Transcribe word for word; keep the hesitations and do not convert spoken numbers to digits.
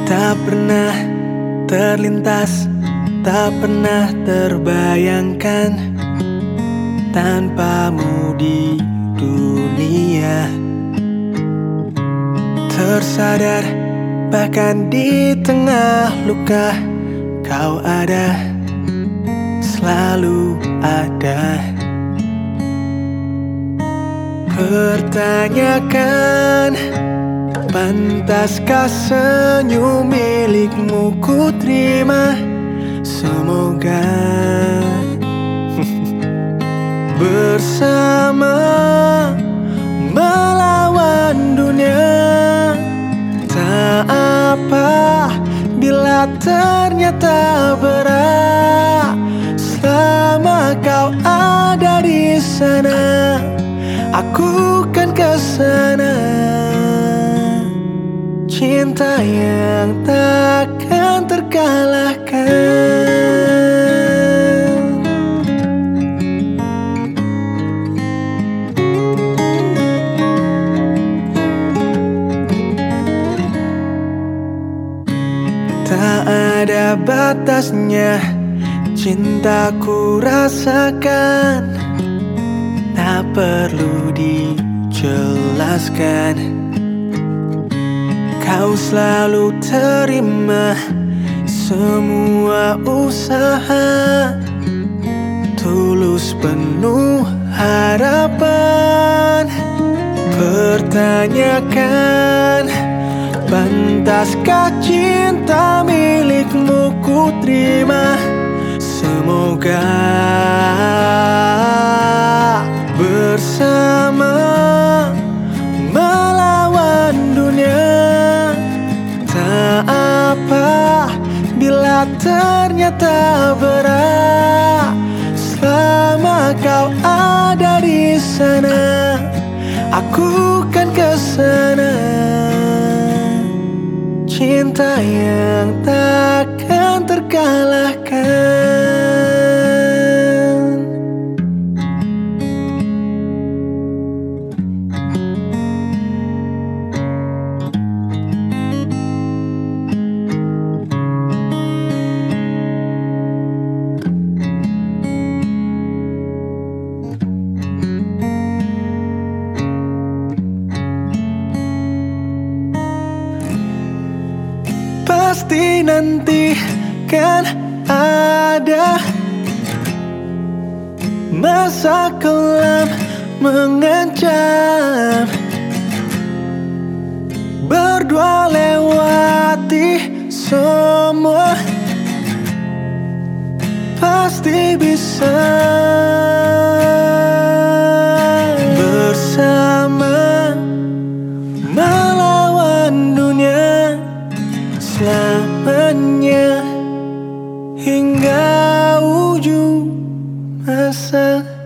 Tak pernah terlintas, tak pernah terbayangkan tanpamu di dunia. Tersadar bahkan di tengah luka kau ada, selalu ada. Pertanyakan, pantaskah senyum milikmu ku terima? Semoga bersama melawan dunia. Tak apa bila ternyata berat, selama kau ada di sana, aku kan kesana. Cinta yang takkan terkalahkan. Tak ada batasnya cintaku rasakan, tak perlu dijelaskan. Kau selalu terima semua usaha, tulus penuh harapan. Pertanyakan, pantaskah cinta milikmu ku terima? Semoga bersama melawan dunia. Tak apa bila ternyata berat, selama kau ada di sana, aku kan kesana. Cinta yang takkan terkalahkan. Pasti nanti kan ada masa kelam mengancam, berdua lewati semua, pasti bisa bersama melawan dunia selamanya hingga ujung masa.